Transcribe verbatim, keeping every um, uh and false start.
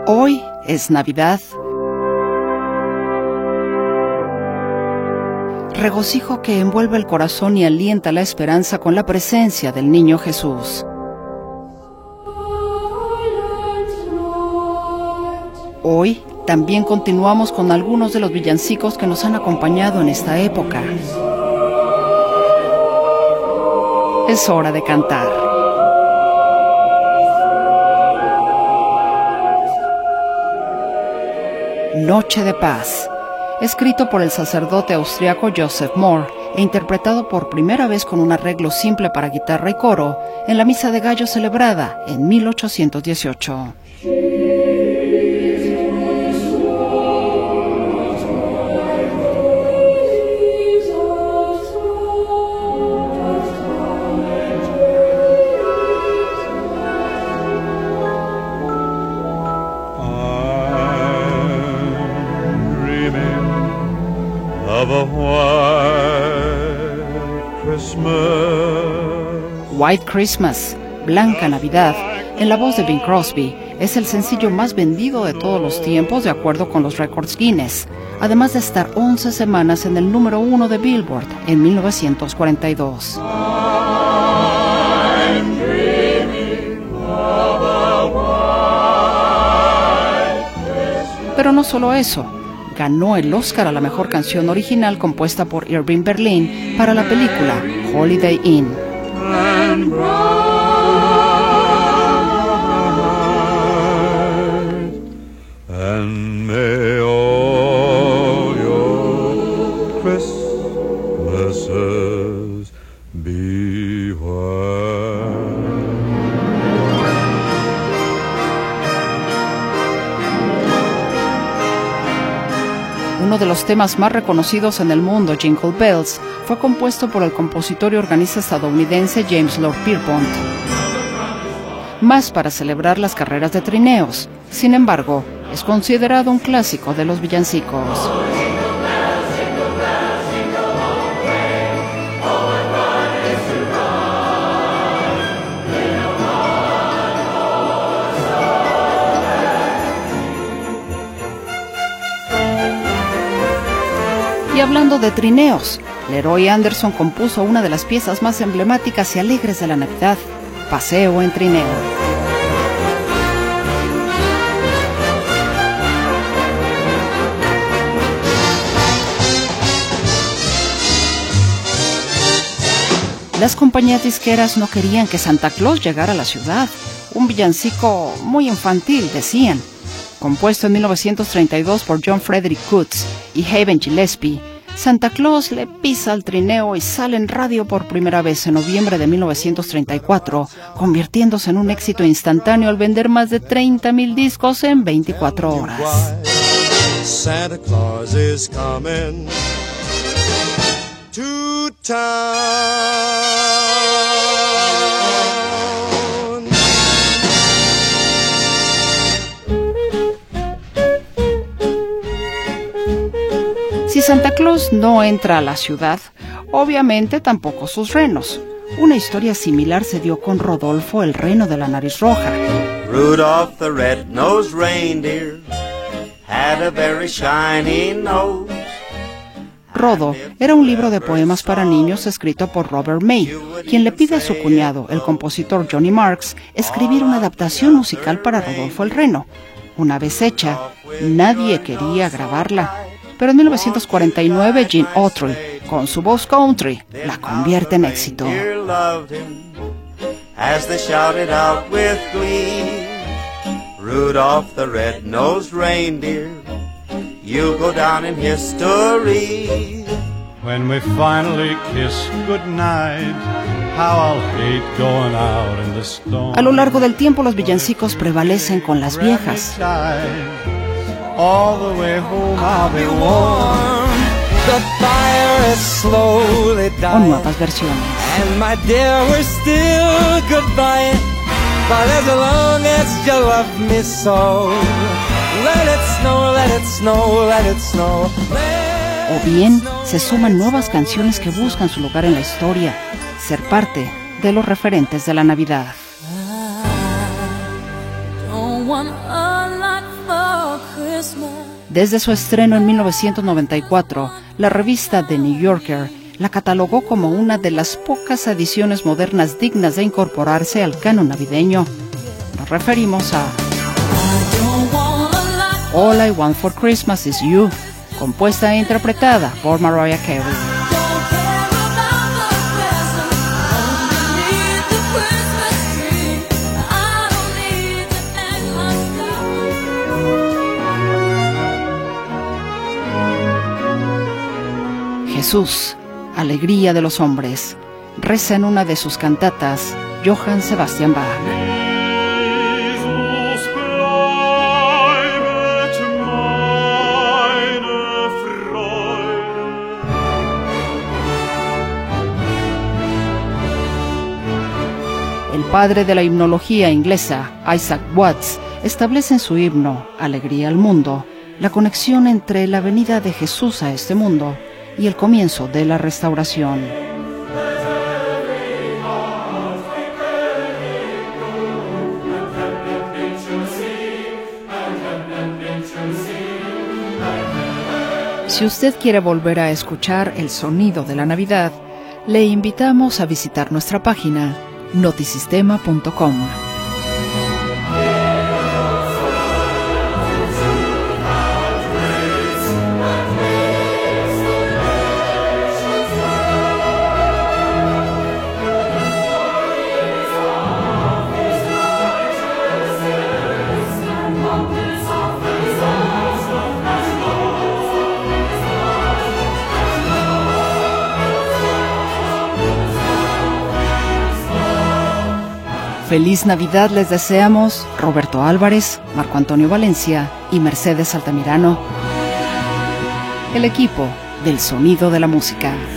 Hoy es Navidad. Regocijo que envuelve el corazón y alienta la esperanza con la presencia del niño Jesús. Hoy también continuamos con algunos de los villancicos que nos han acompañado en esta época. Es hora de cantar. Noche de Paz, escrito por el sacerdote austriaco Joseph Mohr e interpretado por primera vez con un arreglo simple para guitarra y coro en la Misa de Gallo celebrada en mil ochocientos dieciocho. Of a white Christmas. White Christmas, Blanca Navidad, en la voz de Bing Crosby, es el sencillo más vendido de todos los tiempos de acuerdo con los récords Guinness, además de estar once semanas en el número uno de Billboard en mil novecientos cuarenta y dos. Pero no solo eso. Ganó el Oscar a la mejor canción original compuesta por Irving Berlin para la película Holiday Inn. And may all your Christmases be white. Uno de los temas más reconocidos en el mundo, Jingle Bells, fue compuesto por el compositor y organista estadounidense James Lord Pierpont, más para celebrar las carreras de trineos. Sin embargo, es considerado un clásico de los villancicos. Y hablando de trineos, Leroy Anderson compuso una de las piezas más emblemáticas y alegres de la Navidad, Paseo en Trineo. Las compañías disqueras no querían que Santa Claus llegara a la ciudad, un villancico muy infantil, decían. Compuesto en mil novecientos treinta y dos por John Frederick Coots y Haven Gillespie, Santa Claus le pisa al trineo y sale en radio por primera vez en noviembre de mil novecientos treinta y cuatro, convirtiéndose en un éxito instantáneo al vender más de treinta mil discos en veinticuatro horas. Santa Claus is coming to town. Si Santa Claus no entra a la ciudad, obviamente tampoco sus renos. Una historia similar se dio con Rodolfo, el reno de la nariz roja. Rudolph the red-nosed reindeer had a very shiny nose. Rodo era un libro de poemas para niños escrito por Robert May, quien le pide a su cuñado, el compositor Johnny Marks, escribir una adaptación musical para Rodolfo el reno. Una vez hecha, nadie quería grabarla. Pero en mil novecientos cuarenta y nueve, Gene Autry, con su voz country, la convierte en éxito. Rudolph the red-nosed reindeer, you go down in history. When we finally kiss goodnight, how I'll hate going out in the storm. A lo largo del tiempo, los villancicos prevalecen con las viejas. All the way home I'll be warm. The fire is slowly O dying, nuevas versiones. and my dear, we're still goodbye. But as long as you love me so, let it snow, let it snow, let it snow. Let O bien, se suman nuevas canciones que buscan su lugar en la historia, ser parte de los referentes de la Navidad. I don't want a lot Desde su estreno en mil novecientos noventa y cuatro, la revista The New Yorker la catalogó como una de las pocas ediciones modernas dignas de incorporarse al canon navideño. Nos referimos a All I Want for Christmas Is You, compuesta e interpretada por Mariah Carey. Jesús, alegría de los hombres, reza en una de sus cantatas Johann Sebastian Bach. El padre de la himnología inglesa, Isaac Watts, establece en su himno Alegría al mundo la conexión entre la venida de Jesús a este mundo y el comienzo de la restauración. Si usted quiere volver a escuchar el sonido de la Navidad, le invitamos a visitar nuestra página notisistema punto com. Feliz Navidad les deseamos Roberto Álvarez, Marco Antonio Valencia y Mercedes Altamirano. El equipo del Sonido de la Música.